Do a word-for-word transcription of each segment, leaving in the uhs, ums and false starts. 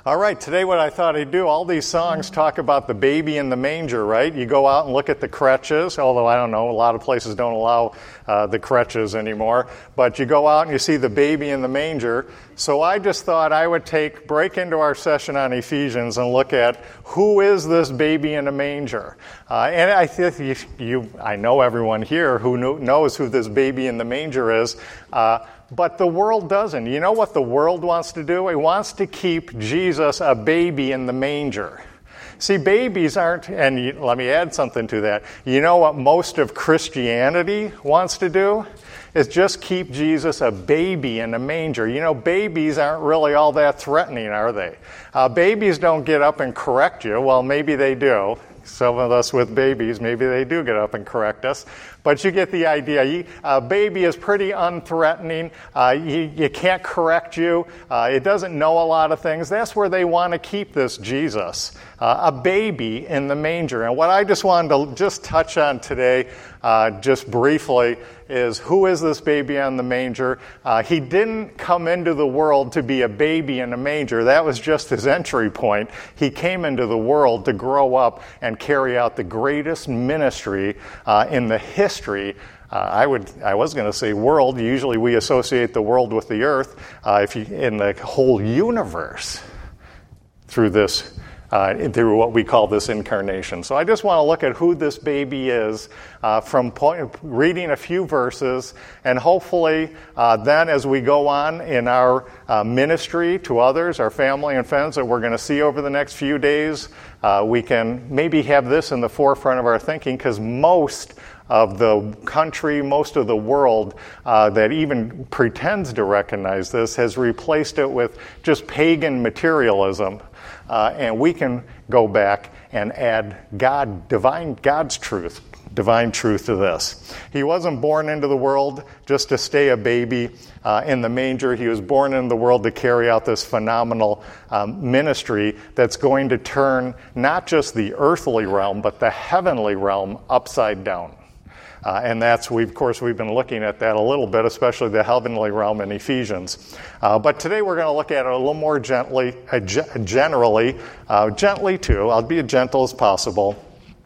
All right, today what I thought I'd do, all these songs talk about the baby in the manger, right? You go out and look at the creches, although I don't know, a lot of places don't allow uh, the creches anymore. But you go out and you see the baby in the manger. So I just thought I would take, break into our session on Ephesians and look at who is this baby in a manger. Uh, and I think you, you, I know everyone here who knew, knows who this baby in the manger is. Uh, But the world doesn't. You know what the world wants to do? It wants to keep Jesus a baby in the manger. See, babies aren't, and you, let me add something to that. You know what most of Christianity wants to do? Is just keep Jesus a baby in a manger. You know, babies aren't really all that threatening, are they? Uh, babies don't get up and correct you. Well, maybe they do. Some of us with babies, maybe they do get up and correct us. But you get the idea. A baby is pretty unthreatening. Uh, you, you can't correct you. Uh, it doesn't know a lot of things. That's where they want to keep this Jesus, uh, a baby in the manger. And what I just wanted to just touch on today, uh, just briefly, is who is this baby in the manger? Uh, he didn't come into the world to be a baby in a manger. That was just his entry point. He came into the world to grow up and carry out the greatest ministry uh, in the history. Uh, I would. I was going to say world. Usually we associate the world with the earth. Uh, if you in the whole universe through this. Uh, through what we call this incarnation. So I just want to look at who this baby is uh, from point, reading a few verses, and hopefully uh, then as we go on in our uh, ministry to others, our family and friends that we're going to see over the next few days, uh, we can maybe have this in the forefront of our thinking, because most of the country, most of the world uh, that even pretends to recognize this has replaced it with just pagan materialism. Uh, and we can go back and add God, divine, God's truth, divine truth to this. He wasn't born into the world just to stay a baby uh, in the manger. He was born into the world to carry out this phenomenal um, ministry that's going to turn not just the earthly realm, but the heavenly realm upside down. Uh, and that's, we, of course, we've been looking at that a little bit, especially the heavenly realm in Ephesians. Uh, but today we're going to look at it a little more gently, uh, ge- generally, uh, gently too. I'll be as gentle as possible.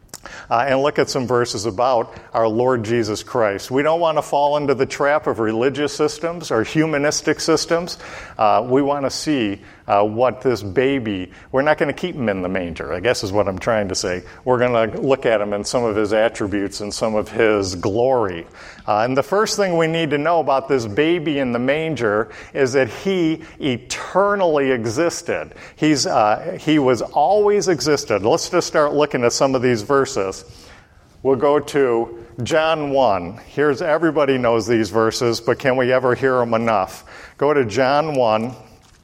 Uh, and look at some verses about our Lord Jesus Christ. We don't want to fall into the trap of religious systems or humanistic systems. Uh, we want to see uh, what this baby, we're not going to keep him in the manger, I guess is what I'm trying to say. We're going to look at him in some of his attributes and some of his glory. Uh, and the first thing we need to know about this baby in the manger is that he eternally existed. He's uh, he was always existed. Let's just start looking at some of these verses. We'll go to John one. Here's, everybody knows these verses, but can we ever hear them enough? Go to John one.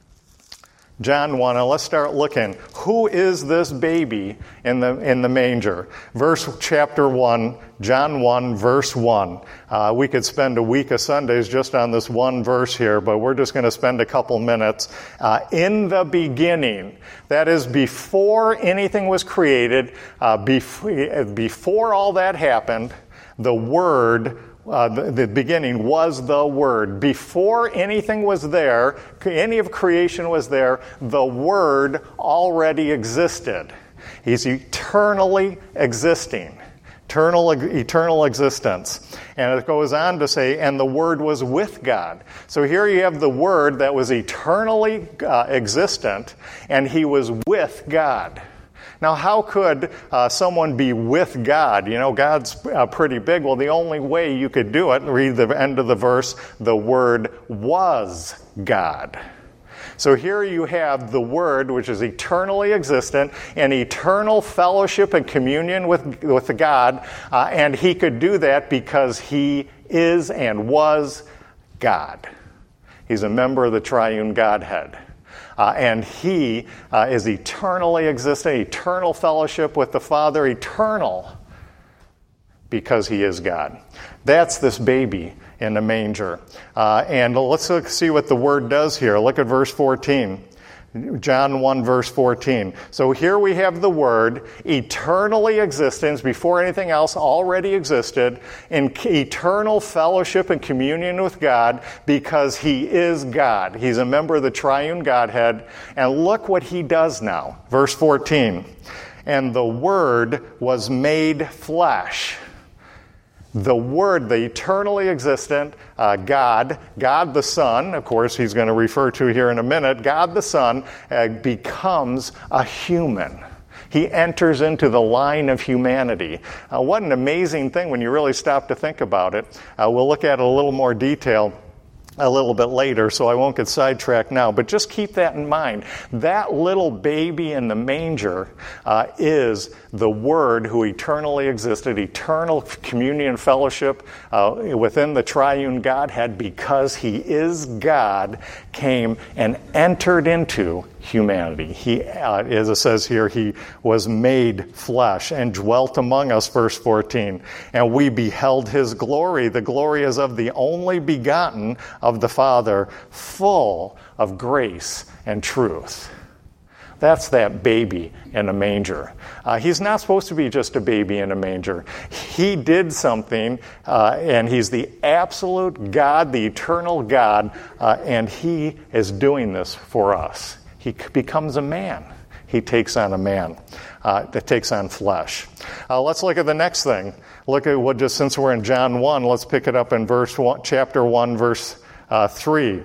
John one, and let's start looking. Who is this baby in the in the manger? Verse chapter one, John one, verse one. Uh, we could spend a week of Sundays just on this one verse here, but we're just going to spend a couple minutes. Uh, in the beginning, that is before anything was created, uh, before, before all that happened, the Word Uh, the, the beginning was the Word. Before anything was there, any of creation was there, the Word already existed. He's eternally existing. Eternal, eternal existence. And it goes on to say, and the Word was with God. So here you have the Word that was eternally uh, existent, and He was with God. Now, how could uh, someone be with God? You know, God's uh, pretty big. Well, the only way you could do it, read the end of the verse, the Word was God. So here you have the Word, which is eternally existent, and eternal fellowship and communion with, with God, uh, and He could do that because He is and was God. He's a member of the triune Godhead. Uh, and He uh, is eternally existent, eternal fellowship with the Father, eternal, because He is God. That's this baby in the manger. Uh, and let's look, see what the Word does here. Look at verse fourteen. John one, verse fourteen. So here we have the Word, eternally existence, before anything else already existed, in eternal fellowship and communion with God because He is God. He's a member of the triune Godhead. And look what He does now. Verse fourteen. And the Word was made flesh. The Word, the eternally existent uh, God, God the Son, of course he's going to refer to here in a minute, God the Son uh, becomes a human. He enters into the line of humanity. Uh, what an amazing thing when you really stop to think about it. Uh, we'll look at it a little more detail a little bit later, so I won't get sidetracked now, but just keep that in mind. That little baby in the manger uh, is the Word who eternally existed, eternal communion and fellowship uh, within the triune Godhead because He is God, came and entered into humanity. He, uh, as it says here, He was made flesh and dwelt among us, verse fourteen. And we beheld His glory. The glory is of the only begotten of the Father, full of grace and truth. That's that baby in a manger. Uh, he's not supposed to be just a baby in a manger. He did something, uh, and He's the absolute God, the eternal God, uh, and He is doing this for us. He becomes a man. He takes on a man uh, that takes on flesh. Uh, let's look at the next thing. Look at what, just since we're in John one, let's pick it up in verse one, chapter one, verse uh, three.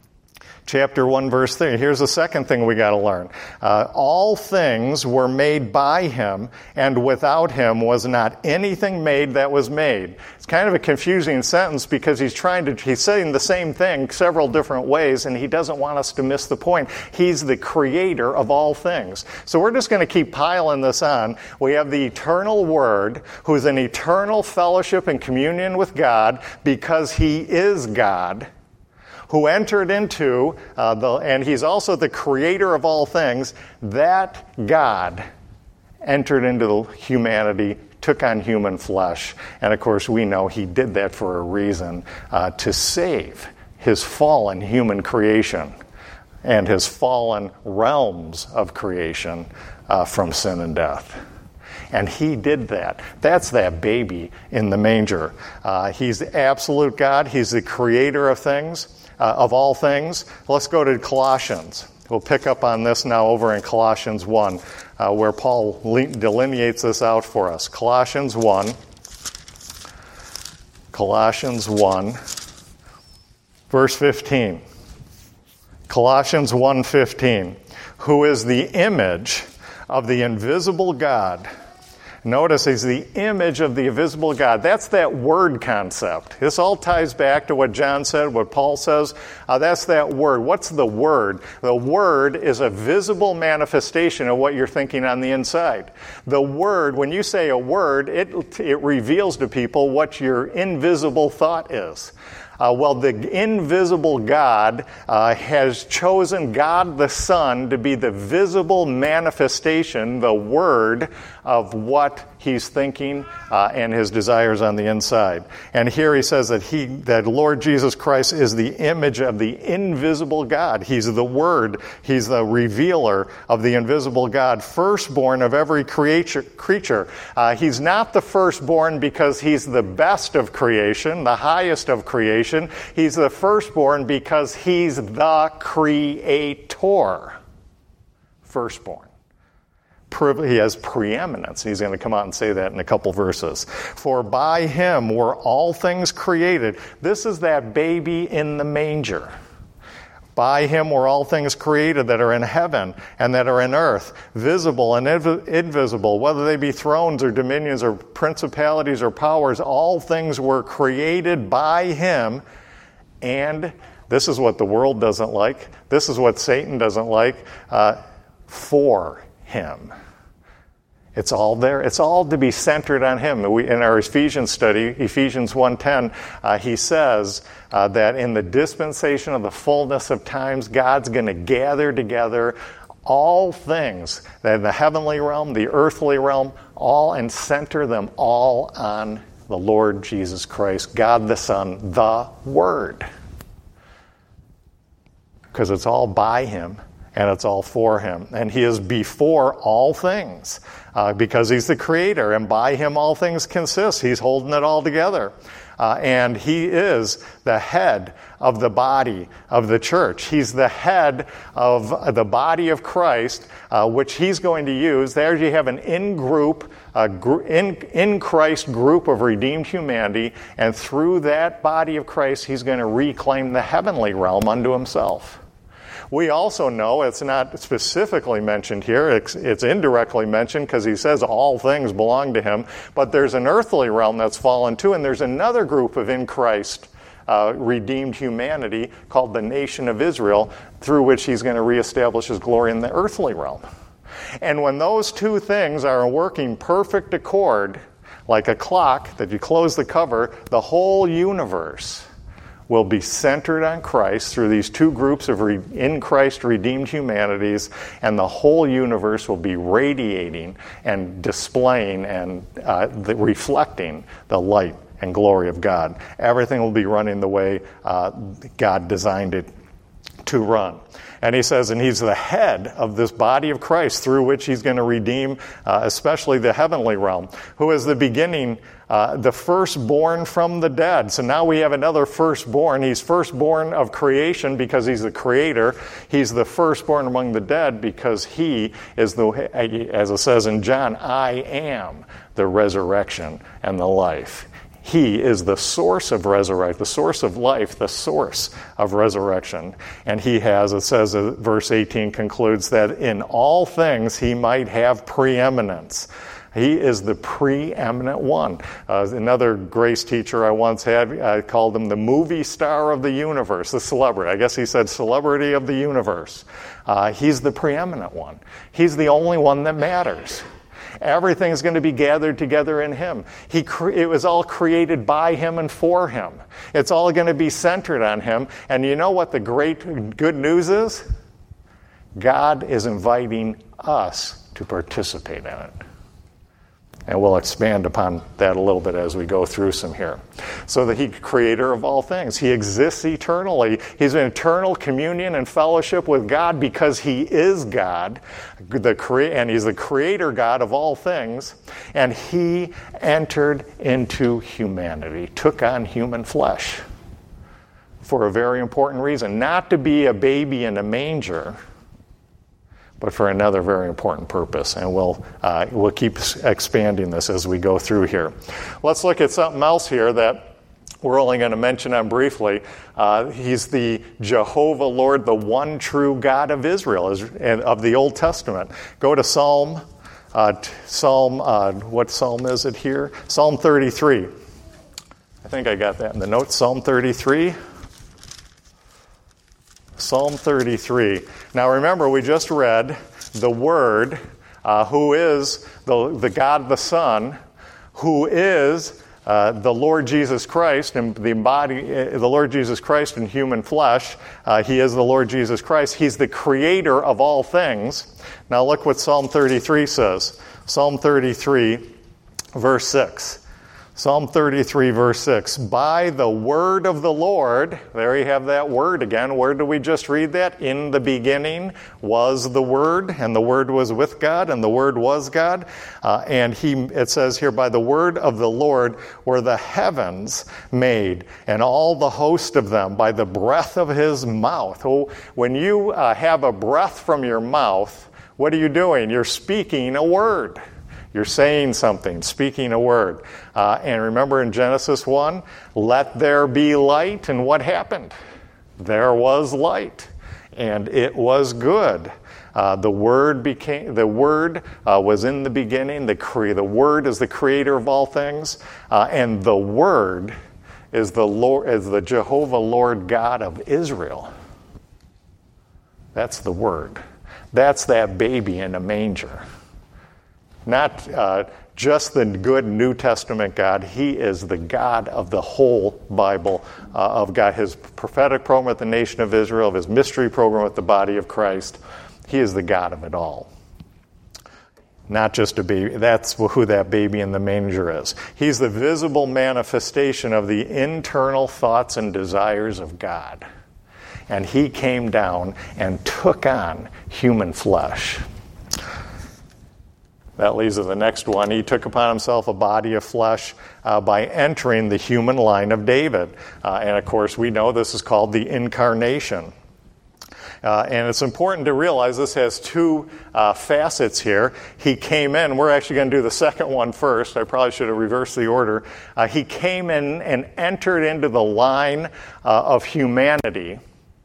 Chapter one, verse three. Here's the second thing we got to learn. Uh, all things were made by Him, and without Him was not anything made that was made. It's kind of a confusing sentence because he's trying to, he's saying the same thing several different ways, and he doesn't want us to miss the point. He's the creator of all things. So we're just going to keep piling this on. We have the eternal Word, who's in eternal fellowship and communion with God because He is God, who entered into, uh, the, and He's also the creator of all things. That God entered into the humanity, took on human flesh. And of course, we know He did that for a reason, uh, to save His fallen human creation and His fallen realms of creation uh, from sin and death. And He did that. That's that baby in the manger. Uh, he's the absolute God. He's the creator of things. Uh, of all things. Let's go to Colossians. We'll pick up on this now over in Colossians one, uh, where Paul delineates this out for us. Colossians one. Colossians one, verse fifteen. Colossians one fifteen. Who is the image of the invisible God. Notice He's the image of the invisible God. That's that Word concept. This all ties back to what John said, what Paul says. Uh, that's that Word. What's the Word? The Word is a visible manifestation of what you're thinking on the inside. The Word, when you say a word, it, it reveals to people what your invisible thought is. Uh, well, the invisible God uh, has chosen God the Son to be the visible manifestation, the Word, of what He's thinking uh, and His desires on the inside. And here He says that He, that Lord Jesus Christ is the image of the invisible God. He's the Word. He's the revealer of the invisible God, firstborn of every creature. creature. Uh, he's not the firstborn because He's the best of creation, the highest of creation. He's the firstborn because He's the creator. Firstborn. He has preeminence. He's going to come out and say that in a couple verses. For by Him were all things created. This is that baby in the manger. By Him were all things created that are in heaven and that are in earth, visible and inv- invisible, whether they be thrones or dominions or principalities or powers. All things were created by Him. And this is what the world doesn't like. This is what Satan doesn't like. Uh, for Him. It's all there. It's all to be centered on Him. We, in our Ephesians study, Ephesians one ten, uh, he says uh, that in the dispensation of the fullness of times, God's going to gather together all things, that in the heavenly realm, the earthly realm, all, and center them all on the Lord Jesus Christ, God the Son, the Word. Because it's all by Him, and it's all for him. And he is before all things, uh, because he's the creator, and by him all things consist. He's holding it all together. Uh, and he is the head of the body of the church. He's the head of the body of Christ, uh, which he's going to use. There you have an in-group, uh, gr- in, in Christ group of redeemed humanity, and through that body of Christ, he's going to reclaim the heavenly realm unto himself. We also know, it's not specifically mentioned here, it's, it's indirectly mentioned because he says all things belong to him, but there's an earthly realm that's fallen too, and there's another group of in Christ uh, redeemed humanity called the nation of Israel, through which he's going to reestablish his glory in the earthly realm. And when those two things are working perfect accord, like a clock that you close the cover, the whole universe will be centered on Christ through these two groups of re- in Christ redeemed humanities, and the whole universe will be radiating and displaying and uh, the, reflecting the light and glory of God. Everything will be running the way uh, God designed it to run. And he says, and he's the head of this body of Christ through which he's going to redeem uh, especially the heavenly realm, who is the beginning, uh, the firstborn from the dead. So now we have another firstborn. He's firstborn of creation because he's the creator. He's the firstborn among the dead because he is the, as it says in John, I am the resurrection and the life. He is the source of resurrection, the source of life, the source of resurrection. And he has, it says, uh, verse eighteen concludes that in all things he might have preeminence. He is the preeminent one. Uh, another grace teacher I once had, I called him the movie star of the universe, the celebrity. I guess he said celebrity of the universe. Uh, he's the preeminent one. He's the only one that matters. Everything's going to be gathered together in him. He cre- it was all created by him and for him. It's all going to be centered on him. And you know what the great good news is? God is inviting us to participate in it. And we'll expand upon that a little bit as we go through some here. So that he's creator of all things. He exists eternally. He's in eternal communion and fellowship with God because he is God, the crea- and he's the creator God of all things. And he entered into humanity, took on human flesh for a very important reason. Not to be a baby in a manger, but for another very important purpose. And we'll uh, we'll keep expanding this as we go through here. Let's look at something else here that we're only going to mention on briefly. Uh, he's the Jehovah Lord, the one true God of Israel, of the Old Testament. Go to Psalm, uh, Psalm, uh, what Psalm is it here? Psalm thirty-three. I think I got that in the notes. Psalm thirty-three. Psalm thirty-three. Now remember, we just read the Word, uh, who is the, the God the Son, who is uh, the Lord Jesus Christ, and the body, uh, the Lord Jesus Christ in human flesh. Uh, he is the Lord Jesus Christ. He's the creator of all things. Now look what Psalm thirty-three says. Psalm thirty-three, verse six. Psalm thirty-three, verse six. By the word of the Lord, there you have that word again. Where did we just read that? In the beginning was the Word, and the Word was with God, and the Word was God. Uh, and he, it says here, by the word of the Lord were the heavens made, and all the host of them by the breath of his mouth. Oh, when you uh, have a breath from your mouth, what are you doing? You're speaking a word. You're saying something, speaking a word. Uh, and remember in Genesis one, let there be light, and what happened? There was light, and it was good. Uh, the Word became the Word uh, was in the beginning. The cre- the Word is the creator of all things, uh, and the Word is the Lord, is the Jehovah Lord God of Israel. That's the Word. That's that baby in a manger. Not uh, just the good New Testament God. He is the God of the whole Bible, uh, of God, his prophetic program with the nation of Israel, of his mystery program with the body of Christ. He is the God of it all. Not just a baby. That's who that baby in the manger is. He's the visible manifestation of the internal thoughts and desires of God. and he came down and took on human flesh. That leads to the next one. He took upon himself a body of flesh uh, by entering the human line of David. Uh, and of course, we know this is called the incarnation. Uh, and it's important to realize this has two uh, facets here. He came in. We're actually going to do the second one first. I probably should have reversed the order. Uh, he came in and entered into the line uh, of humanity,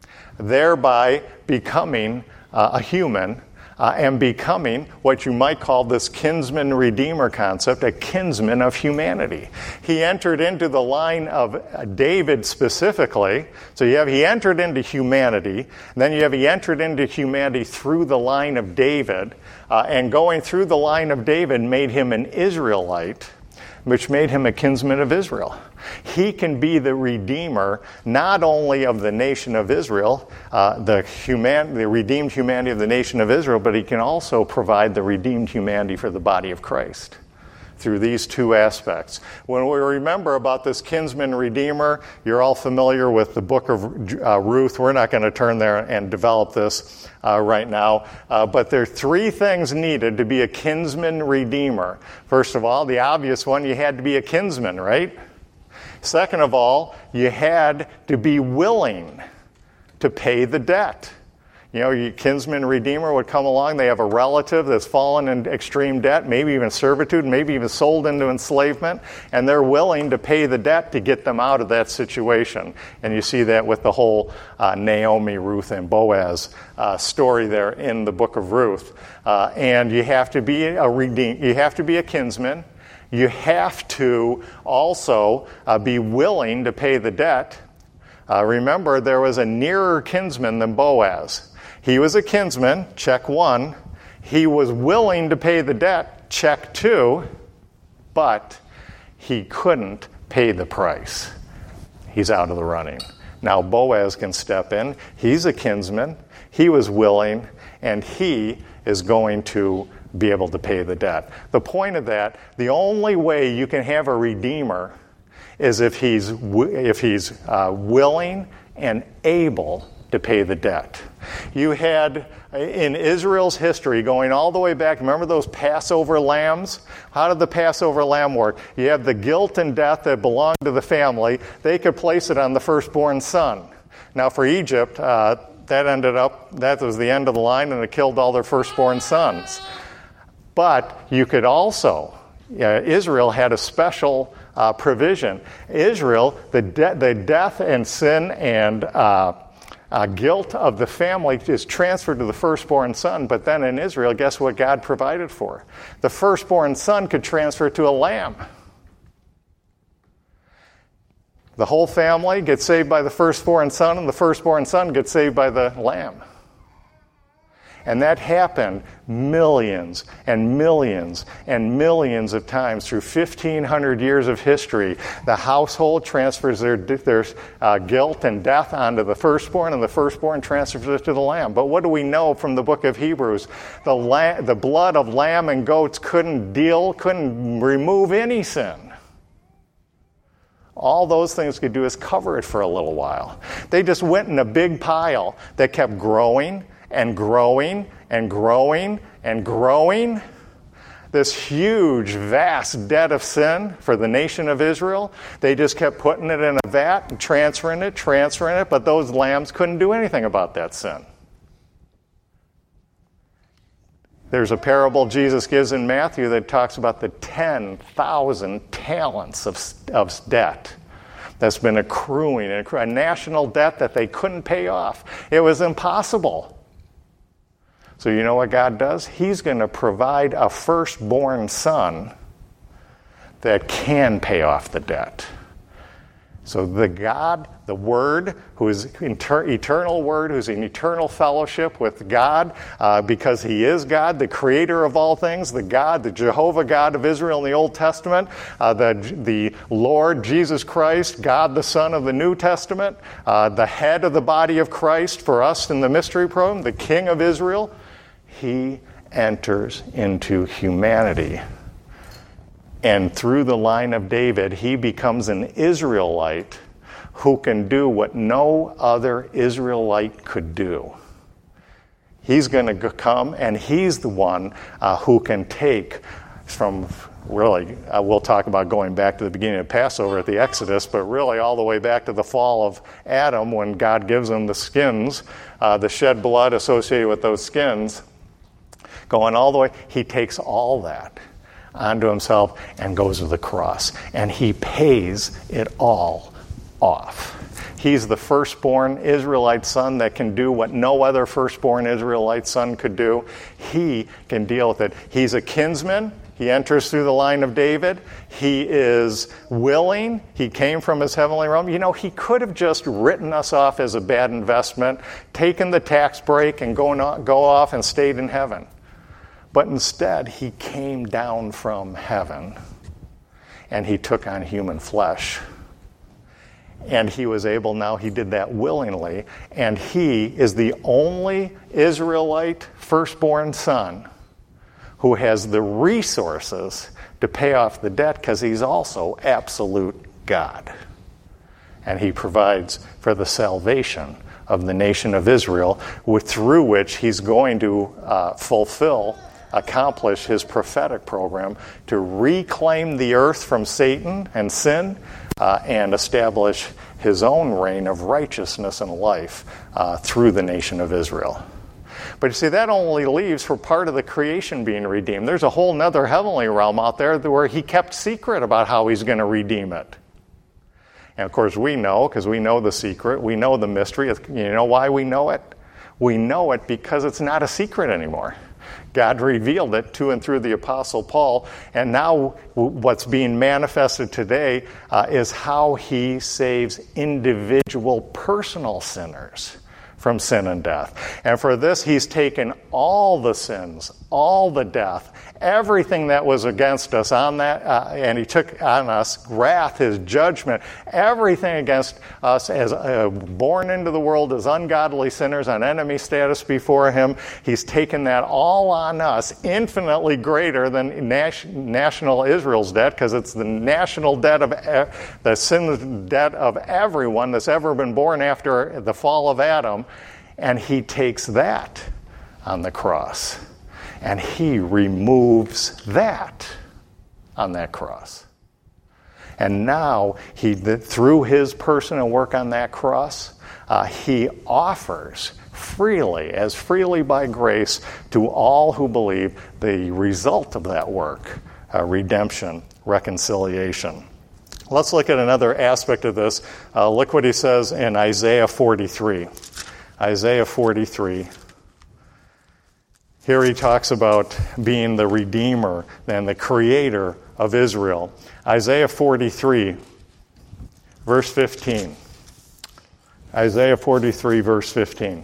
thereby becoming uh, a human. Uh, and becoming what you might call this kinsman-redeemer concept, a kinsman of humanity. He entered into the line of David specifically. So you have he entered into humanity, and then you have he entered into humanity through the line of David, uh, and going through the line of David made him an Israelite, which made him a kinsman of Israel. He can be the redeemer not only of the nation of Israel, uh, the, human, the redeemed humanity of the nation of Israel, but he can also provide the redeemed humanity for the body of Christ through these two aspects. When we remember about this kinsman redeemer, you're all familiar with the book of uh, Ruth. We're not going to turn there and develop this uh, right now. Uh, but there are three things needed to be a kinsman redeemer. First of all, the obvious one, you had to be a kinsman, right? Second of all, you had to be willing to pay the debt. You know, your kinsman redeemer would come along. They have a relative that's fallen in extreme debt, maybe even servitude, maybe even sold into enslavement, and they're willing to pay the debt to get them out of that situation. And you see that with the whole uh, Naomi, Ruth, and Boaz uh, story there in the book of Ruth. Uh, and you have to be a redeem. You have to be a kinsman. You have to also uh, be willing to pay the debt. Uh, remember, there was a nearer kinsman than Boaz. He was a kinsman, check one. He was willing to pay the debt, check two. But he couldn't pay the price. He's out of the running. Now Boaz can step in. He's a kinsman. He was willing, and he is going to be able to pay the debt. The point of that, the only way you can have a redeemer is if he's if he's uh, willing and able to pay the debt. You had in Israel's history, going all the way back, remember those Passover lambs? How did the Passover lamb work? You have the guilt and death that belonged to the family. They could place it on the firstborn son. Now for Egypt, uh, that ended up, that was the end of the line, and it killed all their firstborn sons. But you could also, uh, Israel had a special uh, provision. Israel, the, de- the death and sin and uh, uh, guilt of the family is transferred to the firstborn son. But then in Israel, guess what God provided for? The firstborn son could transfer to a lamb. The whole family gets saved by the firstborn son, and the firstborn son gets saved by the lamb. And that happened millions and millions and millions of times through fifteen hundred years of history. The household transfers their, their uh, guilt and death onto the firstborn, and the firstborn transfers it to the lamb. But what do we know from the book of Hebrews? The, la- the blood of lamb and goats couldn't deal, couldn't remove any sin. All those things could do is cover it for a little while. They just went in a big pile that kept growing and growing and growing and growing. This huge, vast debt of sin for the nation of Israel. They just kept putting it in a vat and transferring it, transferring it, but those lambs couldn't do anything about that sin. There's a parable Jesus gives in Matthew that talks about the ten thousand talents of, of debt that's been accruing, a national debt that they couldn't pay off. It was impossible. So you know what God does? He's going to provide a firstborn son that can pay off the debt. So the God, the Word, who is inter- eternal Word, who's in eternal fellowship with God, uh, because He is God, the Creator of all things, the God, the Jehovah God of Israel in the Old Testament, uh, the, the Lord Jesus Christ, God the Son of the New Testament, uh, the head of the body of Christ for us in the mystery program, the King of Israel. He enters into humanity. And through the line of David, he becomes an Israelite who can do what no other Israelite could do. He's going to come, and he's the one uh, who can take from, really, uh, we'll talk about going back to the beginning of Passover at the Exodus, but really all the way back to the fall of Adam when God gives him the skins, uh, the shed blood associated with those skins, going all the way, he takes all that onto himself and goes to the cross. And he pays it all off. He's the firstborn Israelite son that can do what no other firstborn Israelite son could do. He can deal with it. He's a kinsman. He enters through the line of David. He is willing. He came from his heavenly realm. You know, he could have just written us off as a bad investment, taken the tax break, and go, on, go off and stayed in heaven. But instead, he came down from heaven, and he took on human flesh. And he was able, now he did that willingly, and he is the only Israelite firstborn son who has the resources to pay off the debt because he's also absolute God. And he provides for the salvation of the nation of Israel, through which he's going to uh, fulfill, accomplish his prophetic program to reclaim the earth from Satan and sin uh, and establish his own reign of righteousness and life uh, through the nation of Israel. But you see, that only leaves for part of the creation being redeemed. There's a whole nother heavenly realm out there where he kept secret about how he's going to redeem it. And of course we know, because we know the secret, we know the mystery. You know why we know it? We know it because it's not a secret anymore. God revealed it to and through the Apostle Paul, and now what's being manifested today uh, is how he saves individual personal sinners from sin and death. And for this, he's taken all the sins, all the death, everything that was against us on that, uh, and he took on us wrath, his judgment, everything against us as uh, born into the world as ungodly sinners on enemy status before him. He's taken that all on us, infinitely greater than nas- national Israel's debt, because it's the national debt of e- the sin debt of everyone that's ever been born after the fall of Adam, and he takes that on the cross. And he removes that on that cross. And now, he, through his person and work on that cross, uh, he offers freely, as freely by grace, to all who believe the result of that work, uh, redemption, reconciliation. Let's look at another aspect of this. Uh, look what he says in Isaiah forty-three. Isaiah forty-three. Here he talks about being the Redeemer and the Creator of Israel. Isaiah forty-three, verse fifteen. Isaiah forty-three, verse fifteen.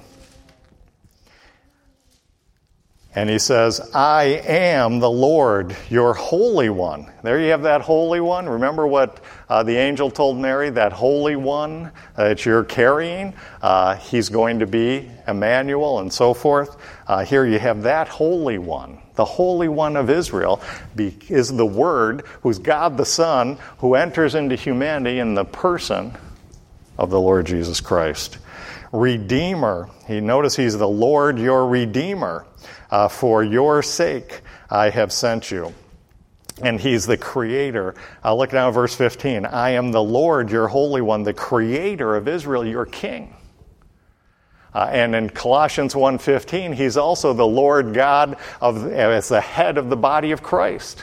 And he says, I am the Lord, your Holy One. There you have that Holy One. Remember what uh, the angel told Mary, that Holy One that you're carrying? Uh, he's going to be Emmanuel and so forth. Uh, here you have that Holy One. The Holy One of Israel be, is the Word, who's God the Son, who enters into humanity in the person of the Lord Jesus Christ. Redeemer. He notice he's the Lord, your Redeemer. Uh, for your sake I have sent you. And he's the Creator. Uh, look now at verse fifteen. I am the Lord, your Holy One, the Creator of Israel, your King. Uh, and in Colossians one fifteen, he's also the Lord God of, as the head of the body of Christ.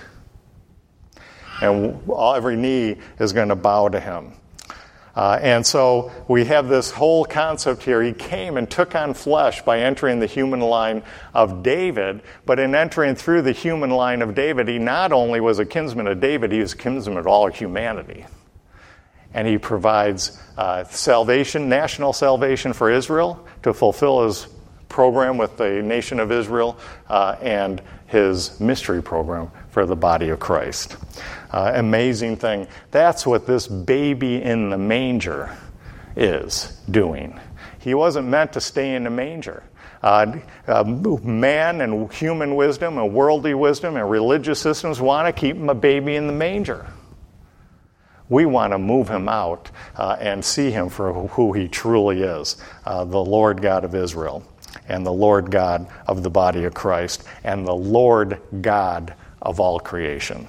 And all, every knee is going to bow to him. Uh, and so we have this whole concept here. He came and took on flesh by entering the human line of David, but in entering through the human line of David, he not only was a kinsman of David, he was a kinsman of all humanity. And he provides uh, salvation, national salvation for Israel to fulfill his program with the nation of Israel uh, and his mystery program for the body of Christ. Uh, amazing thing. That's what this baby in the manger is doing. He wasn't meant to stay in the manger. Uh, uh, man and human wisdom and worldly wisdom and religious systems want to keep him a baby in the manger. We want to move him out uh, and see him for who he truly is, uh, the Lord God of Israel, and the Lord God of the body of Christ, and the Lord God of all creation.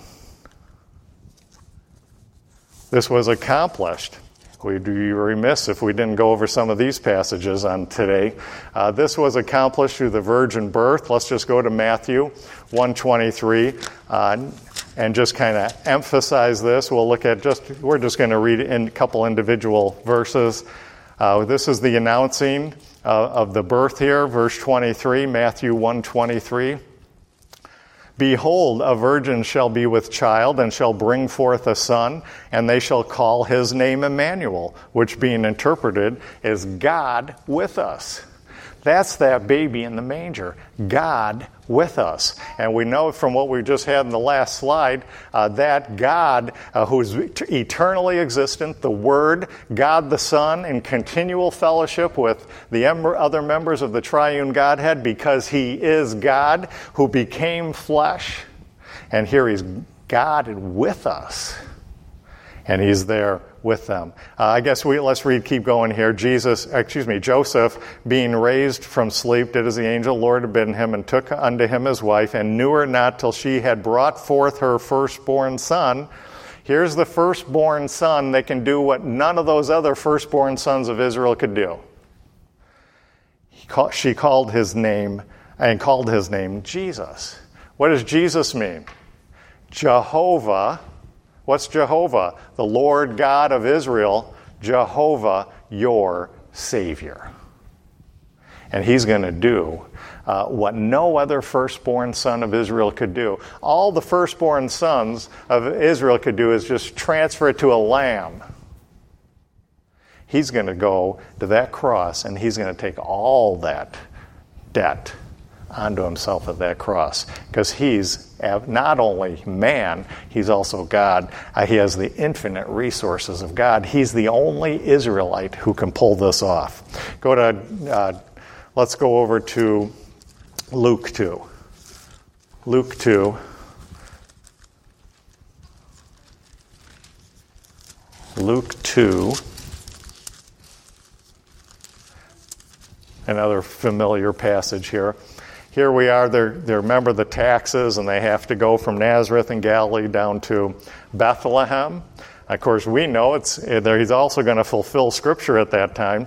This was accomplished. We'd be remiss if we didn't go over some of these passages on today. Uh, this was accomplished through the virgin birth. Let's just go to Matthew one twenty-three uh, and just kind of emphasize this. We'll look at just, we're just going to read in a couple individual verses. Uh, this is the announcing uh, of the birth here, verse twenty-three, Matthew one twenty-three. Behold, a virgin shall be with child, and shall bring forth a son, and they shall call his name Emmanuel, which being interpreted is God with us. That's that baby in the manger, God with us. And we know from what we just had in the last slide, uh, that God uh, who is eternally existent, the Word, God the Son, in continual fellowship with the em- other members of the triune Godhead, because he is God who became flesh. And here he's God with us. And he's there with them. Uh, I guess we let's read, keep going here. Jesus, excuse me, Joseph, being raised from sleep, did as the angel Lord had bidden him, and took unto him his wife, and knew her not till she had brought forth her firstborn son. Here's the firstborn son that can do what none of those other firstborn sons of Israel could do. He call, she called his name, and called his name Jesus. What does Jesus mean? Jehovah. What's Jehovah? The Lord God of Israel, Jehovah, your Savior. And he's going to do uh, what no other firstborn son of Israel could do. All the firstborn sons of Israel could do is just transfer it to a lamb. He's going to go to that cross, and he's going to take all that debt onto himself at that cross, because he's not only man, he's also God. Uh, he has the infinite resources of God. He's the only Israelite who can pull this off. Go to, uh, let's go over to Luke two. Luke two. Luke two. Another familiar passage here. Here we are, they remember the taxes, and they have to go from Nazareth and Galilee down to Bethlehem. Of course, we know it's he's also going to fulfill Scripture at that time.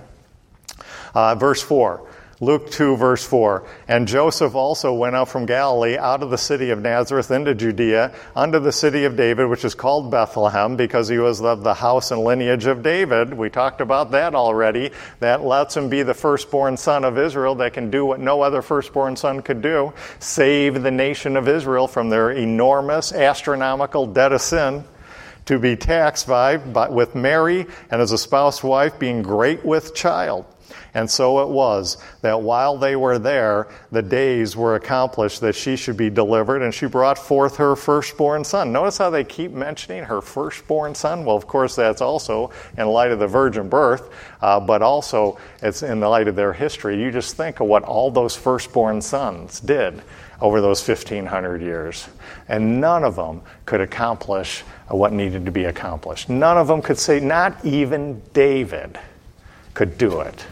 Uh, verse four, Luke two, verse four. And Joseph also went up from Galilee out of the city of Nazareth into Judea, unto the city of David, which is called Bethlehem, because he was of the house and lineage of David. We talked about that already. That lets him be the firstborn son of Israel that can do what no other firstborn son could do, save the nation of Israel from their enormous astronomical debt of sin, to be taxed by, by with Mary and as a spouse wife being great with child. And so it was that while they were there, the days were accomplished that she should be delivered, and she brought forth her firstborn son. Notice how they keep mentioning her firstborn son? Well, of course, that's also in light of the virgin birth, uh, but also it's in the light of their history. You just think of what all those firstborn sons did over those fifteen hundred years. And none of them could accomplish what needed to be accomplished. None of them could say, not even David could do it.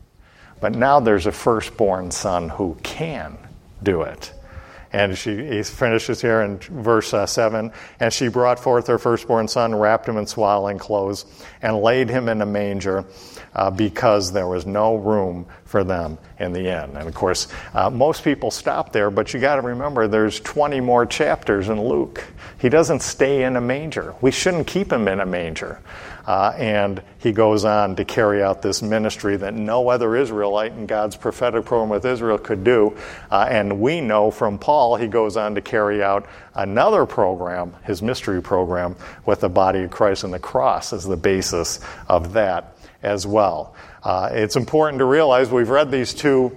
But now there's a firstborn son who can do it. And she he finishes here in verse uh, seven. And she brought forth her firstborn son, wrapped him in swaddling clothes, and laid him in a manger, uh, because there was no room for them in the inn. And of course, uh, most people stop there, but you got to remember there's twenty more chapters in Luke. He doesn't stay in a manger. We shouldn't keep him in a manger. Uh, and he goes on to carry out this ministry that no other Israelite in God's prophetic program with Israel could do. Uh, and we know from Paul, he goes on to carry out another program, his mystery program, with the body of Christ, and the cross as the basis of that as well. Uh, it's important to realize we've read these two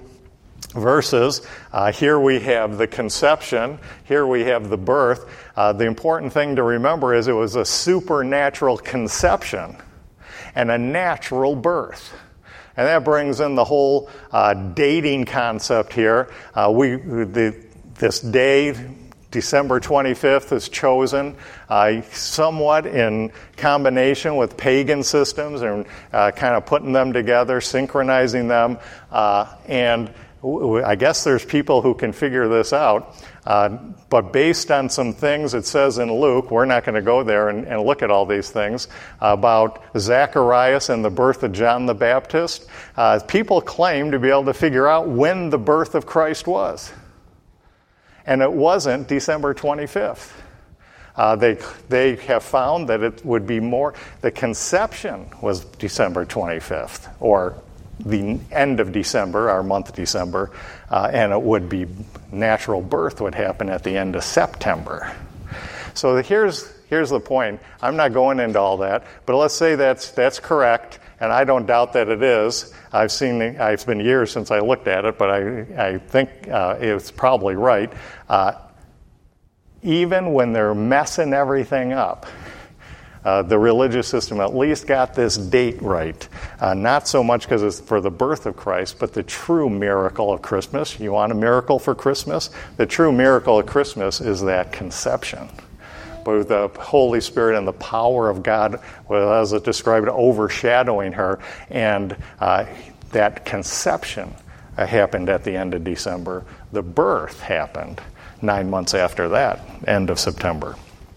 verses. Uh, here we have the conception. Here we have the birth. Uh, the important thing to remember is it was a supernatural conception and a natural birth. And that brings in the whole uh, dating concept here. Uh, we the, this day December twenty-fifth is chosen uh, somewhat in combination with pagan systems and uh, kind of putting them together, synchronizing them. Uh, and w- I guess there's people who can figure this out. Uh, but based on some things it says in Luke, we're not going to go there and, and look at all these things, about Zacharias and the birth of John the Baptist, uh, people claim to be able to figure out when the birth of Christ was. And it wasn't December twenty-fifth. Uh, they they have found that it would be more, the conception was December twenty-fifth, or the end of December, our month December, uh, and it would be, natural birth would happen at the end of September. So here's here's the point. I'm not going into all that, but let's say that's that's correct, and I don't doubt that it is. I've seen, it's been years since I looked at it, but I, I think uh, it's probably right. Uh, even when they're messing everything up, uh, the religious system at least got this date right. Uh, not so much because it's for the birth of Christ, but the true miracle of Christmas. You want a miracle for Christmas? The true miracle of Christmas is that conception. With the Holy Spirit and the power of God, well, as it described, overshadowing her, and uh, that conception uh, happened at the end of December. The birth happened nine months after that, end of September.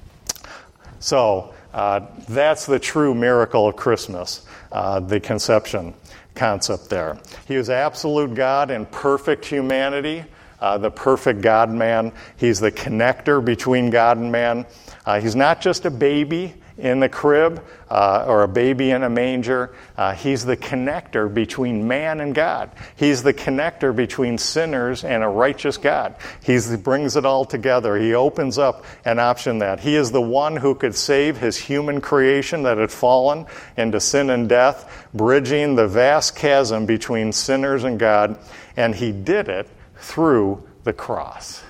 So uh, that's the true miracle of Christmas, uh, the conception concept there. He was absolute God and perfect humanity, uh, the perfect God-man. He's the connector between God and man. Uh, he's not just a baby in the crib uh, or a baby in a manger. Uh, he's the connector between man and God. He's the connector between sinners and a righteous God. He's, he brings it all together. He opens up an option that he is the one who could save his human creation that had fallen into sin and death, bridging the vast chasm between sinners and God, and he did it through the cross.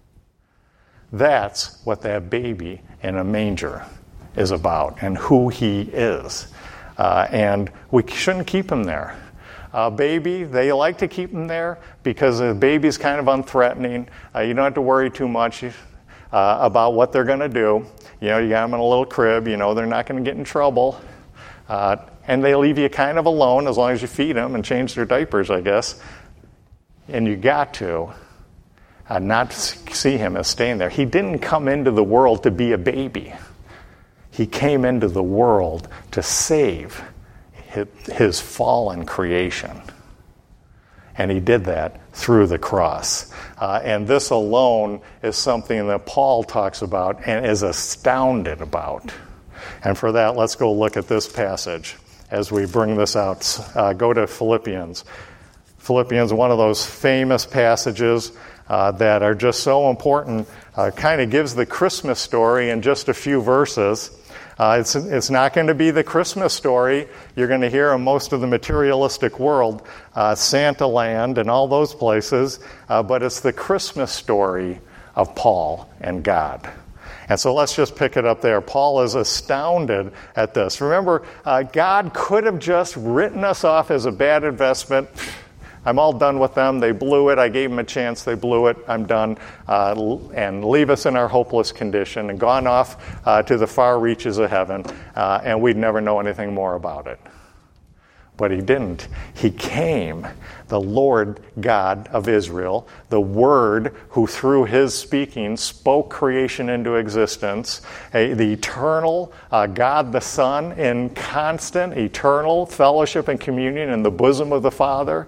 That's what that baby in a manger is about and who he is. Uh, and we shouldn't keep him there. A baby, they like to keep him there because a baby's kind of unthreatening. Uh, you don't have to worry too much uh, about what they're going to do. You know, you got them in a little crib. You know they're not going to get in trouble. Uh, and they leave you kind of alone as long as you feed them and change their diapers, I guess. And you got to Uh, not see him as staying there. He didn't come into the world to be a baby. He came into the world to save his, his fallen creation. And he did that through the cross. Uh, and this alone is something that Paul talks about and is astounded about. And for that, let's go look at this passage as we bring this out. Uh, go to Philippians. Philippians, one of those famous passages Uh, that are just so important, uh, kind of gives the Christmas story in just a few verses. Uh, it's it's not going to be the Christmas story you're going to hear in most of the materialistic world, uh, Santa Land and all those places, uh, but it's the Christmas story of Paul and God. And so let's just pick it up there. Paul is astounded at this. Remember, uh, God could have just written us off as a bad investment. I'm all done with them. They blew it. I gave them a chance. They blew it. I'm done. Uh, and leave us in our hopeless condition and gone off uh, to the far reaches of heaven, uh, and we'd never know anything more about it. But he didn't. He came, the Lord God of Israel, the Word who through his speaking spoke creation into existence, a, the eternal uh, God the Son in constant, eternal fellowship and communion in the bosom of the Father.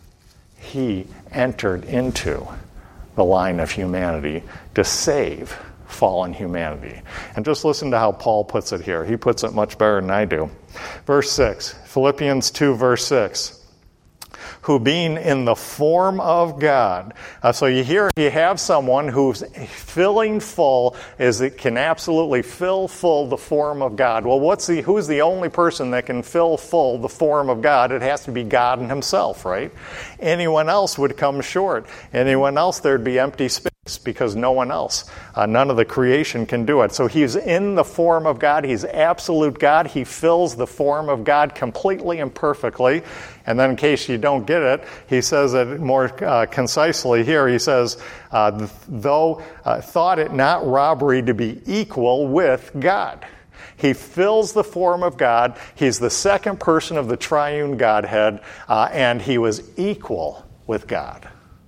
He entered into the line of humanity to save fallen humanity. And just listen to how Paul puts it here. He puts it much better than I do. Verse six, Philippians two, verse six. Who being in the form of God. Uh, so you hear you have someone who's filling full, is it can absolutely fill full the form of God. Well, what's the who's the only person that can fill full the form of God? It has to be God himself, right? Anyone else would come short. Anyone else, there'd be empty space. because no one else, uh, none of the creation can do it. So he's in the form of God. He's absolute God. He fills the form of God completely and perfectly. And then in case you don't get it, he says it more uh, concisely here. He says, uh, though uh, thought it not robbery to be equal with God. He fills the form of God. He's the second person of the triune Godhead, uh, and he was equal with God.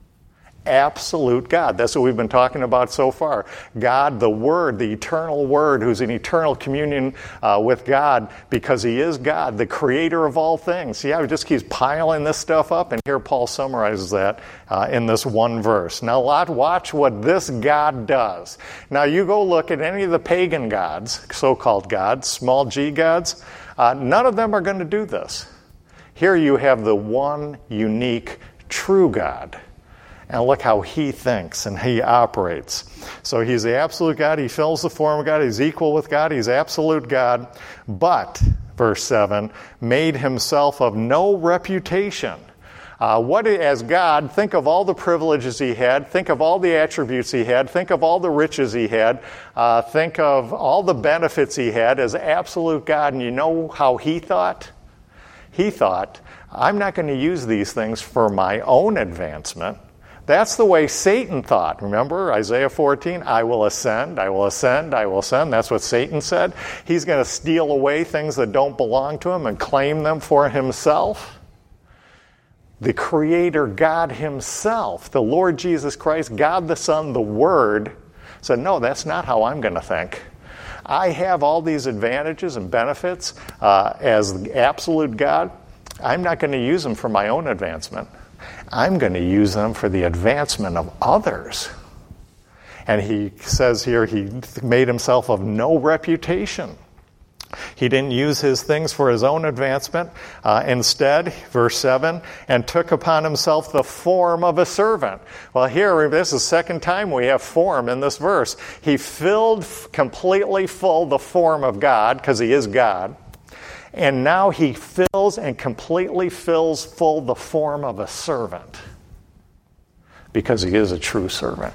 Absolute God. That's what we've been talking about so far. God, the Word, the eternal Word, who's in eternal communion uh, with God because he is God, the creator of all things. Yeah, he just keeps piling this stuff up, and here Paul summarizes that uh, in this one verse. Now, watch what this God does. Now, you go look at any of the pagan gods, so-called gods, small g gods, uh, none of them are going to do this. Here you have the one unique true God. And look how he thinks and he operates. So he's the absolute God. He fills the form of God. He's equal with God. He's absolute God. But, verse seven, made himself of no reputation. Uh, what as God, think of all the privileges he had. Think of all the attributes he had. Think of all the riches he had. Uh, think of all the benefits he had as absolute God. And you know how he thought? He thought, I'm not going to use these things for my own advancement. That's the way Satan thought. Remember Isaiah fourteen? I will ascend, I will ascend, I will ascend. That's what Satan said. He's going to steal away things that don't belong to him and claim them for himself. The Creator God himself, the Lord Jesus Christ, God the Son, the Word, said, no, that's not how I'm going to think. I have all these advantages and benefits uh, as the absolute God. I'm not going to use them for my own advancement. I'm going to use them for the advancement of others. And he says here he made himself of no reputation. He didn't use his things for his own advancement. Uh, instead, verse seven, and took upon himself the form of a servant. Well, here, this is the second time we have form in this verse. He filled completely full the form of God, because he is God. And now he fills and completely fills full the form of a servant because he is a true servant.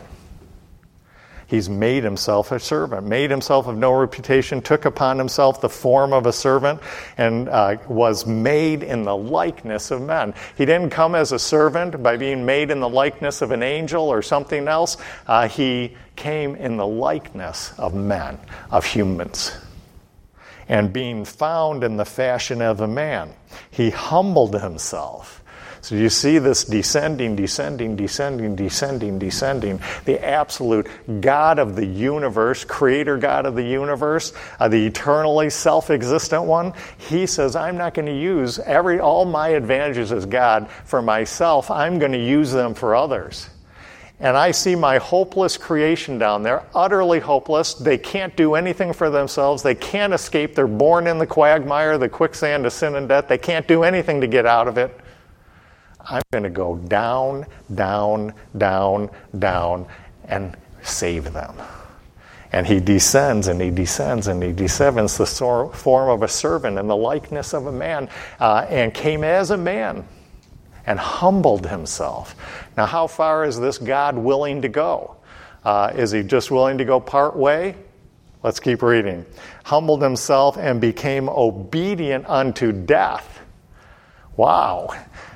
He's made himself a servant, made himself of no reputation, took upon himself the form of a servant, and uh, was made in the likeness of men. He didn't come as a servant by being made in the likeness of an angel or something else. Uh, he came in the likeness of men, of humans. And being found in the fashion of a man, he humbled himself. So you see this descending, descending, descending, descending, descending. The absolute God of the universe, creator God of the universe, uh, the eternally self-existent one. He says, I'm not going to use every all my advantages as God for myself. I'm going to use them for others. And I see my hopeless creation down there, utterly hopeless. They can't do anything for themselves. They can't escape. They're born in the quagmire, the quicksand of sin and death. They can't do anything to get out of it. I'm going to go down, down, down, down, and save them. And he descends, and he descends, and he descends the form of a servant in the likeness of a man, uh, and came as a man. And humbled himself. Now, how far is this God willing to go? Uh, is he just willing to go part way? Let's keep reading. Humbled himself and became obedient unto death. Wow.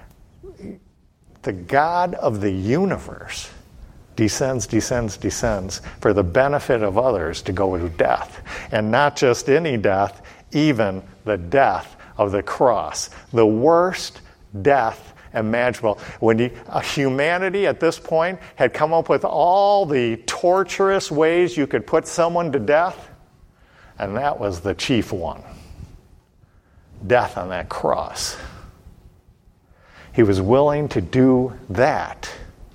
The God of the universe descends, descends, descends for the benefit of others to go to death. And not just any death, even the death of the cross. The worst death imaginable. When you, uh, humanity at this point had come up with all the torturous ways you could put someone to death, and that was the chief one. Death on that cross. He was willing to do that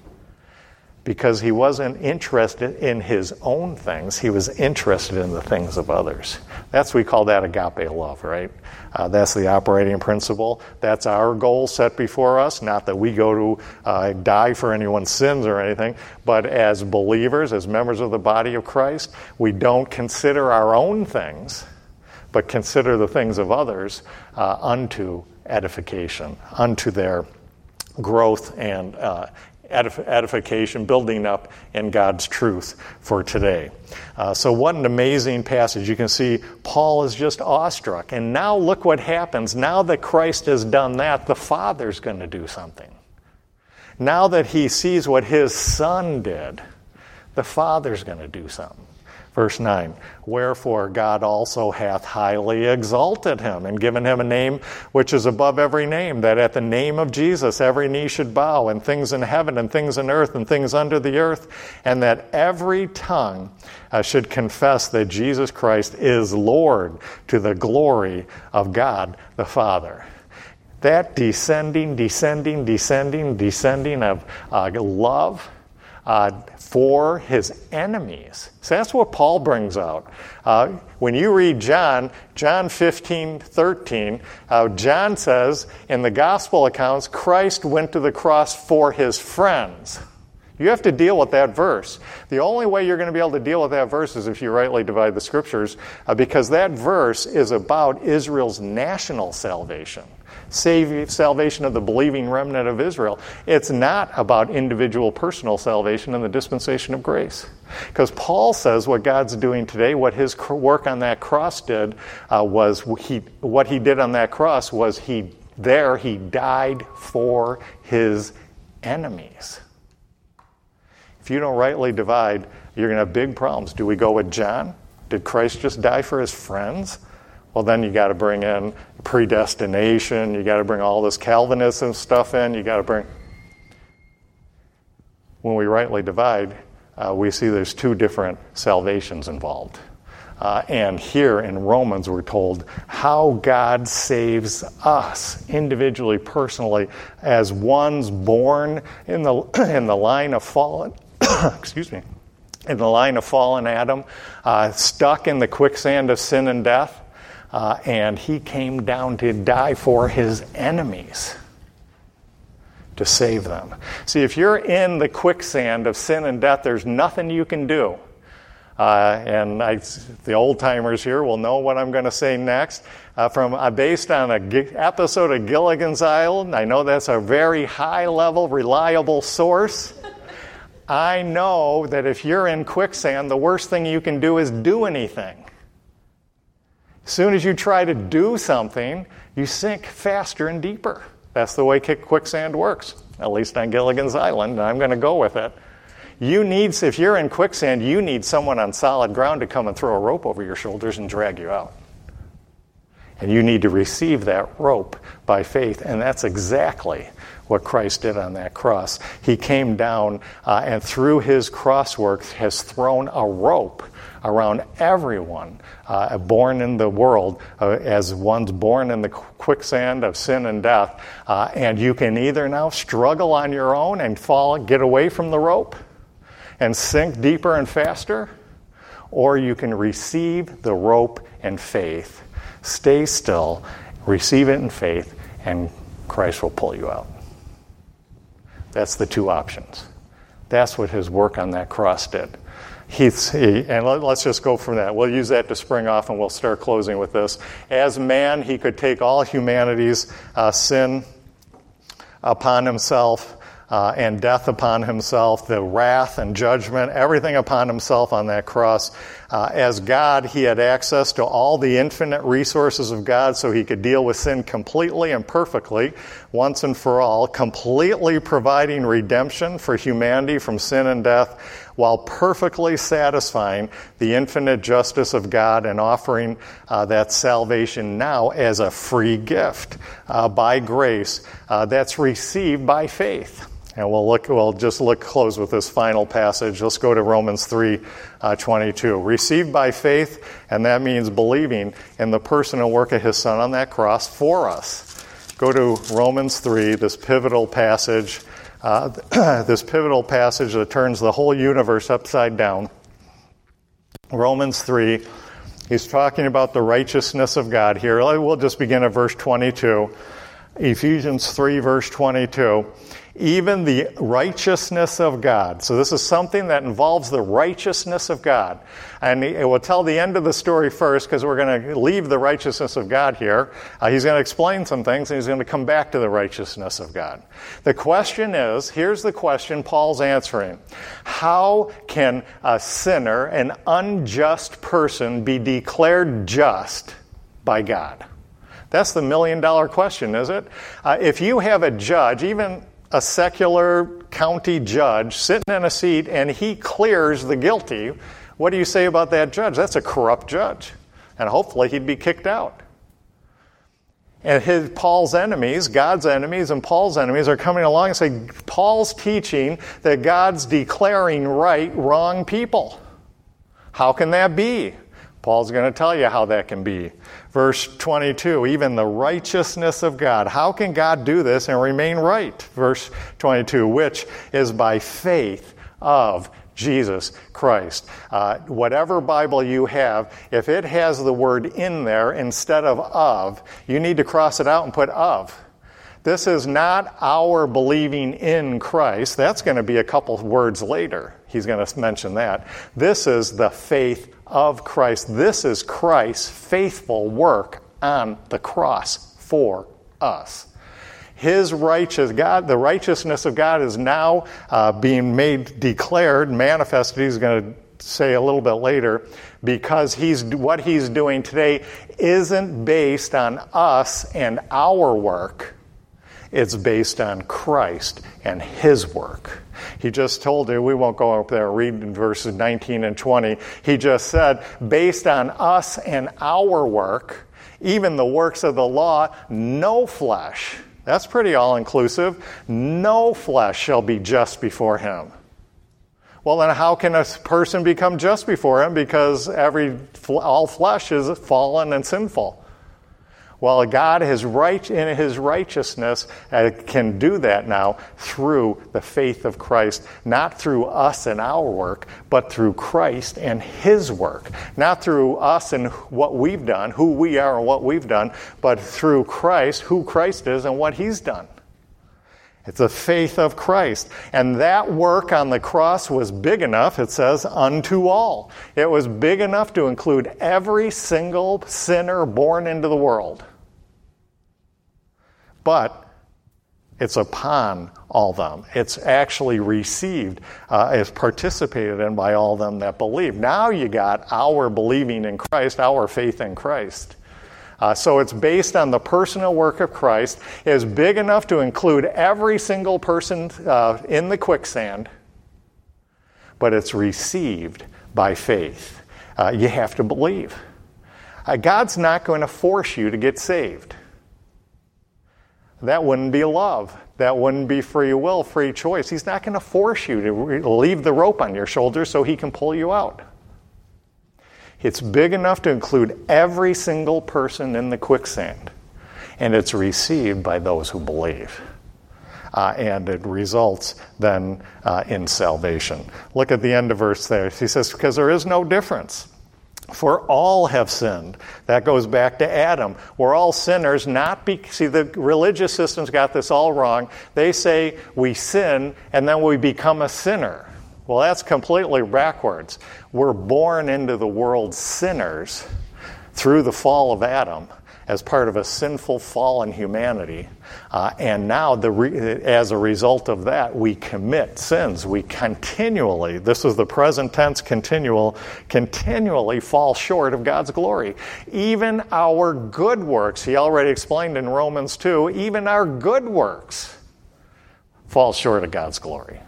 because he wasn't interested in his own things. He was interested in the things of others. That's, we call that agape love, right? Uh, that's the operating principle. That's our goal set before us. Not that we go to uh, die for anyone's sins or anything, but as believers, as members of the body of Christ, we don't consider our own things, but consider the things of others uh, unto edification, unto their growth and uh, edif- edification, building up in God's truth for today. Uh, so what an amazing passage. You can see Paul is just awestruck. And now look what happens. Now that Christ has done that, the Father's going to do something. Now that he sees what his Son did, the Father's going to do something. Verse nine, wherefore God also hath highly exalted him and given him a name which is above every name, that at the name of Jesus every knee should bow, and things in heaven and things in earth and things under the earth, and that every tongue uh, should confess that Jesus Christ is Lord, to the glory of God the Father. That descending, descending, descending, descending of uh, love uh, for his enemies. So that's what Paul brings out. Uh, when you read John, John fifteen thirteen, uh, John says in the gospel accounts, Christ went to the cross for his friends. You have to deal with that verse. The only way you're going to be able to deal with that verse is if you rightly divide the scriptures, uh, because that verse is about Israel's national salvation. Save, salvation of the believing remnant of Israel. It's not about individual personal salvation in the dispensation of grace. Because Paul says what God's doing today, what his work on that cross did, uh, was he, what he did on that cross was he there he died for his enemies. If you don't rightly divide, you're going to have big problems. Do we go with John? Did Christ just die for his friends? Well, then you got to bring in predestination. You got to bring all this Calvinism stuff in. You got to bring. When we rightly divide, uh, we see there's two different salvations involved. Uh, and here in Romans, we're told how God saves us individually, personally, as ones born in the in the line of fallen. excuse me, in the line of fallen Adam, uh, stuck in the quicksand of sin and death. Uh, and he came down to die for his enemies to save them. See, if you're in the quicksand of sin and death, there's nothing you can do. Uh, and I, the old-timers here will know what I'm going to say next. Uh, from uh, based on an g- episode of Gilligan's Island, I know that's a very high-level, reliable source. I know that if you're in quicksand, the worst thing you can do is do anything. As soon as you try to do something, you sink faster and deeper. That's the way quicksand works, at least on Gilligan's Island, and I'm going to go with it. You need, if you're in quicksand, you need someone on solid ground to come and throw a rope over your shoulders and drag you out. And you need to receive that rope by faith, and that's exactly what Christ did on that cross. He came down uh, and through his cross work has thrown a rope around everyone uh, born in the world uh, as ones born in the quicksand of sin and death. Uh, and you can either now struggle on your own and fall, get away from the rope and sink deeper and faster, or you can receive the rope in faith. Stay still, receive it in faith, and Christ will pull you out. That's the two options. That's what his work on that cross did. He's, he, and let, let's just go from that. We'll use that to spring off, and we'll start closing with this. As man, he could take all humanity's uh, sin upon himself uh, and death upon himself, the wrath and judgment, everything upon himself on that cross. Uh, as God, he had access to all the infinite resources of God, so he could deal with sin completely and perfectly, once and for all, completely providing redemption for humanity from sin and death, while perfectly satisfying the infinite justice of God and offering uh, that salvation now as a free gift uh, by grace uh, that's received by faith. And we'll look. We'll just look close with this final passage. Let's go to Romans three twenty-two. Received by faith, and that means believing in the person and work of his Son on that cross for us. Go to Romans three, this pivotal passage. Uh, this pivotal passage that turns the whole universe upside down. Romans three, he's talking about the righteousness of God here. We'll just begin at verse twenty-two. Ephesians three, verse twenty-two. even the righteousness of God. So this is something that involves the righteousness of God. And it will tell the end of the story first, because we're going to leave the righteousness of God here. Uh, he's going to explain some things, and he's going to come back to the righteousness of God. The question is, here's the question Paul's answering. How can a sinner, an unjust person, be declared just by God? That's the million dollar question, is it? Uh, if you have a judge, even a secular county judge, sitting in a seat and he clears the guilty, what do you say about that judge? That's a corrupt judge. And hopefully he'd be kicked out. And his, Paul's enemies, God's enemies and Paul's enemies are coming along and saying, Paul's teaching that God's declaring right wrong people. How can that be? Paul's going to tell you how that can be. Verse twenty-two, even the righteousness of God. How can God do this and remain right? Verse twenty-two, which is by faith of Jesus Christ. Uh, whatever Bible you have, if it has the word in there instead of of, you need to cross it out and put of. This is not our believing in Christ. That's going to be a couple of words later. He's going to mention that. This is the faith of Christ. This is Christ's faithful work on the cross for us. His righteous God, the righteousness of God is now uh, being made, declared, manifested. He's going to say a little bit later, because he's what he's doing today isn't based on us and our work. It's based on Christ and his work. He just told you, we won't go up there and read in verses nineteen and twenty. He just said, based on us and our work, even the works of the law, no flesh. That's pretty all-inclusive. No flesh shall be just before him. Well, then how can a person become just before him? Because every all flesh is fallen and sinful. Well, God is right in his righteousness uh, can do that now through the faith of Christ, not through us and our work, but through Christ and his work. Not through us and what we've done, who we are and what we've done, but through Christ, who Christ is and what he's done. It's the faith of Christ. And that work on the cross was big enough, it says, unto all. It was big enough to include every single sinner born into the world. But it's upon all them. It's actually received, uh, is participated in by all them that believe. Now you got our believing in Christ, our faith in Christ. Uh, so it's based on the personal work of Christ. It is big enough to include every single person uh, in the quicksand, but it's received by faith. Uh, you have to believe. Uh, God's not going to force you to get saved. That wouldn't be love. That wouldn't be free will, free choice. He's not going to force you to re- leave the rope on your shoulders so he can pull you out. It's big enough to include every single person in the quicksand. And it's received by those who believe. Uh, and it results then uh, in salvation. Look at the end of verse there. He says, because there is no difference. For all have sinned. That goes back to Adam. We're all sinners, not be, see, the religious system's got this all wrong. They say we sin and then we become a sinner. Well, that's completely backwards. We're born into the world sinners through the fall of Adam as part of a sinful, fallen humanity. Uh, and now, the re- as a result of that, we commit sins. We continually, this is the present tense, continual, continually fall short of God's glory. Even our good works, he already explained in Romans two, even our good works fall short of God's glory.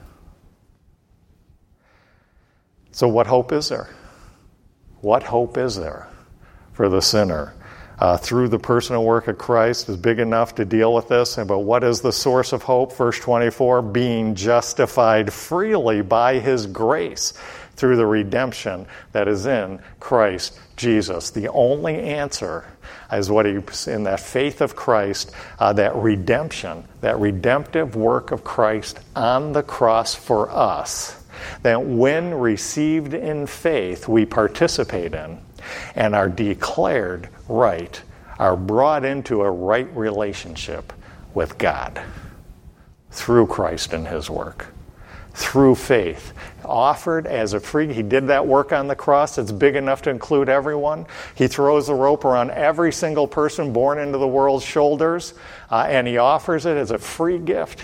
So what hope is there? What hope is there for the sinner? Uh, through the personal work of Christ is big enough to deal with this. But what is the source of hope? Verse twenty-four, being justified freely by his grace through the redemption that is in Christ Jesus. The only answer is what he, in that faith of Christ, uh, that redemption, that redemptive work of Christ on the cross for us, that when received in faith, we participate in and are declared right, are brought into a right relationship with God. through Christ and his work. Through faith, offered as a free. He did that work on the cross. It's big enough to include everyone. He throws the rope around every single person born into the world's shoulders, uh, and he offers it as a free gift.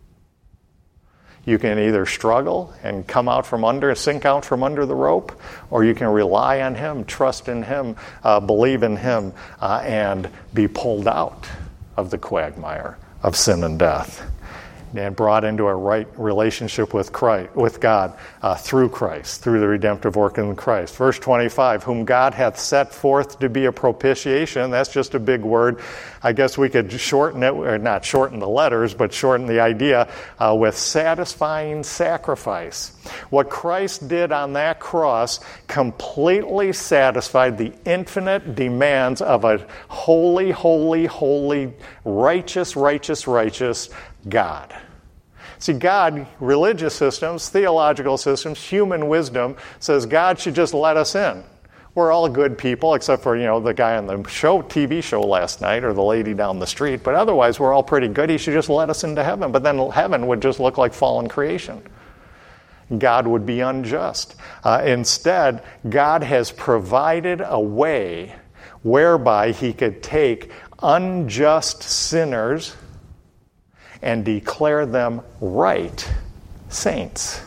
You can either struggle and come out from under, sink out from under the rope, or you can rely on him, trust in him, uh, believe in him, uh, and be pulled out of the quagmire of sin and death, and brought into a right relationship with Christ, with God uh, through Christ, through the redemptive work in Christ. Verse twenty-five, whom God hath set forth to be a propitiation. That's just a big word. I guess we could shorten it, or not shorten the letters, but shorten the idea uh, with satisfying sacrifice. What Christ did on that cross completely satisfied the infinite demands of a holy, holy, holy, righteous, righteous, righteous God. See, God, religious systems, theological systems, human wisdom says God should just let us in. We're all good people, except for, you know, the guy on the show, T V show last night, or the lady down the street. But otherwise, we're all pretty good. He should just let us into heaven. But then heaven would just look like fallen creation. God would be unjust. Uh, instead, God has provided a way whereby he could take unjust sinners and declare them right saints.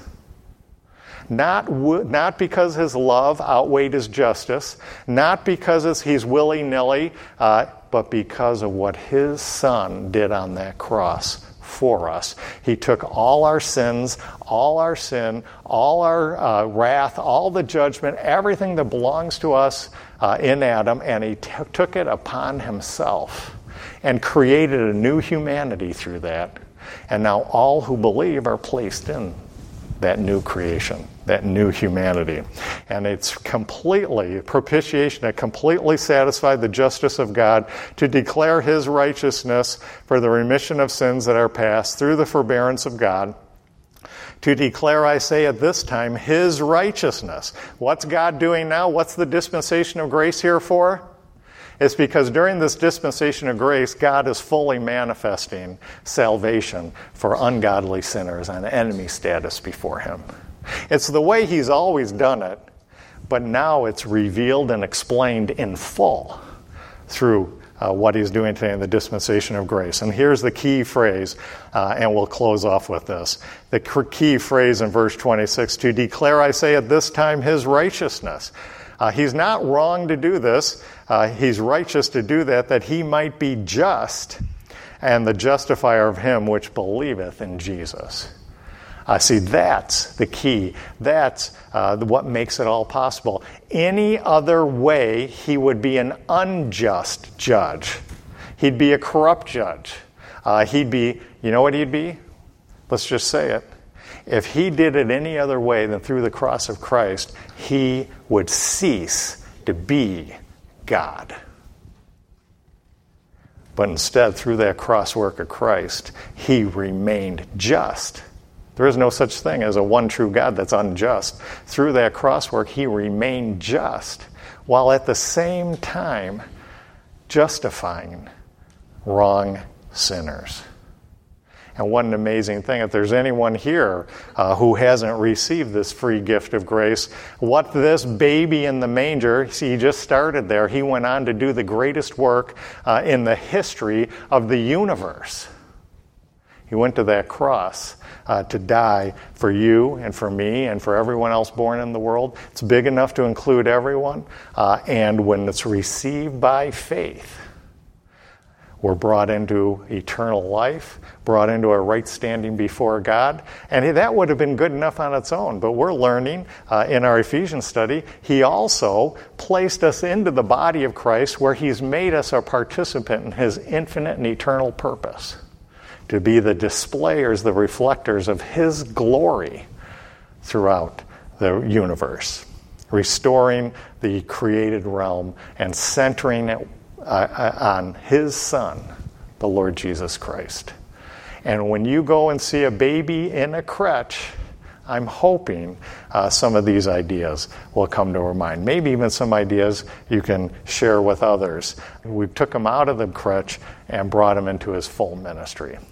Not, w- not because his love outweighed his justice, not because he's willy-nilly, uh, but because of what his son did on that cross for us. He took all our sins, all our sin, all our uh, wrath, all the judgment, everything that belongs to us uh, in Adam, and he t- took it upon himself and created a new humanity through that. And now all who believe are placed in that new creation, that new humanity. And it's completely, propitiation that completely satisfied the justice of God to declare his righteousness for the remission of sins that are past through the forbearance of God. To declare, I say at this time, his righteousness. What's God doing now? What's the dispensation of grace here for? It's because during this dispensation of grace, God is fully manifesting salvation for ungodly sinners on enemy status before him. It's the way he's always done it, but now it's revealed and explained in full through uh, what he's doing today in the dispensation of grace. And here's the key phrase, uh, and we'll close off with this. The key phrase in verse twenty-six, to declare, I say at this time, his righteousness. Uh, he's not wrong to do this. Uh, he's righteous to do that, that he might be just and the justifier of him which believeth in Jesus. Uh, see, that's the key. That's uh, what makes it all possible. Any other way, he would be an unjust judge. He'd be a corrupt judge. Uh, he'd be, you know what he'd be? Let's just say it. If he did it any other way than through the cross of Christ, he would cease to be God. But instead, through that cross work of Christ, he remained just. There is no such thing as a one true God that's unjust. Through that cross work, he remained just, while at the same time justifying wrong sinners. And what an amazing thing. If there's anyone here uh, who hasn't received this free gift of grace, what this baby in the manger, see, he just started there. He went on to do the greatest work uh, in the history of the universe. He went to that cross uh, to die for you and for me and for everyone else born in the world. It's big enough to include everyone. Uh, and when it's received by faith, we're brought into eternal life, brought into a right standing before God. And that would have been good enough on its own. But we're learning uh, in our Ephesians study, he also placed us into the body of Christ where he's made us a participant in his infinite and eternal purpose, to be the displayers, the reflectors of his glory throughout the universe, restoring the created realm and centering it Uh, on his Son, the Lord Jesus Christ. And when you go and see a baby in a crutch, I'm hoping uh, some of these ideas will come to our mind. Maybe even some ideas you can share with others. We took him out of the crutch and brought him into his full ministry.